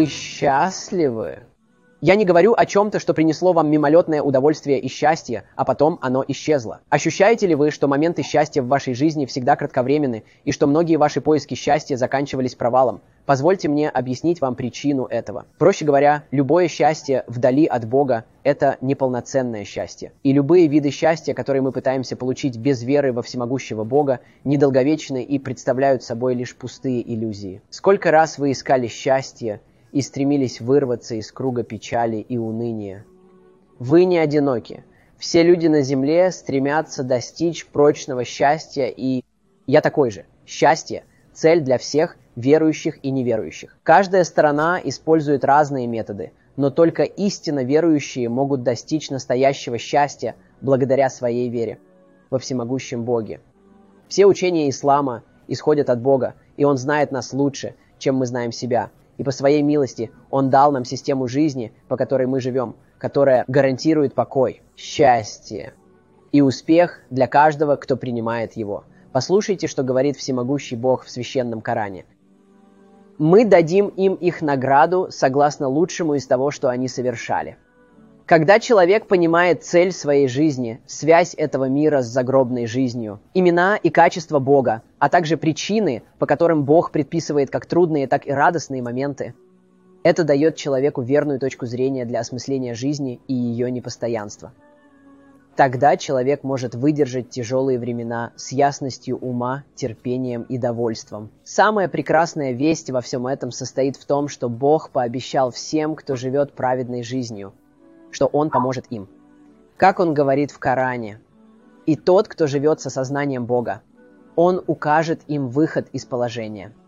Вы счастливы? Я не говорю о чем-то, что принесло вам мимолетное удовольствие и счастье, а потом оно исчезло. Ощущаете ли вы, что моменты счастья в вашей жизни всегда кратковременны, и что многие ваши поиски счастья заканчивались провалом? Позвольте мне объяснить вам причину этого. Проще говоря, любое счастье вдали от Бога – это неполноценное счастье. И любые виды счастья, которые мы пытаемся получить без веры во всемогущего Бога, недолговечны и представляют собой лишь пустые иллюзии. Сколько раз вы искали счастье и стремились вырваться из круга печали и уныния? Вы не одиноки. Все люди на земле стремятся достичь прочного счастья, и я такой же. Счастье – цель для всех верующих и неверующих. Каждая сторона использует разные методы, но только истинно верующие могут достичь настоящего счастья благодаря своей вере во всемогущем Боге. Все учения ислама исходят от Бога, и Он знает нас лучше, чем мы знаем себя. И по своей милости Он дал нам систему жизни, по которой мы живем, которая гарантирует покой, счастье и успех для каждого, кто принимает его. Послушайте, что говорит всемогущий Бог в Священном Коране. Мы дадим им их награду согласно лучшему из того, что они совершали. Когда человек понимает цель своей жизни, связь этого мира с загробной жизнью, имена и качества Бога, а также причины, по которым Бог предписывает как трудные, так и радостные моменты, это дает человеку верную точку зрения для осмысления жизни и ее непостоянства. Тогда человек может выдержать тяжелые времена с ясностью ума, терпением и довольством. Самая прекрасная весть во всем этом состоит в том, что Бог пообещал всем, кто живет праведной жизнью, что Он поможет им. Как Он говорит в Коране: «И тот, кто живет с осознанием Бога, Он укажет им выход из положения».